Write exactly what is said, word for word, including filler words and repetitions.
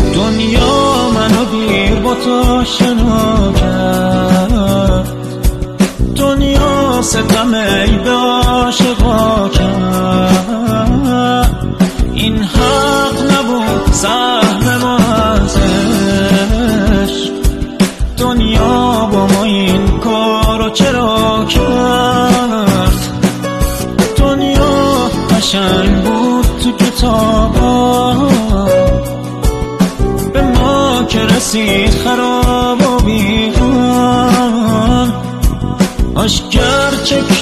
دنیا منو دیر با تو شنا کرد، دنیا ستم ای به عاشقا کرد. این حق نبود سهم ما از عشق، دنیا با ما این کارو چرا کرد؟ دنیا قشنگ بود تو کتابا، به ما که رسید خراب و بیرون. آشگر چه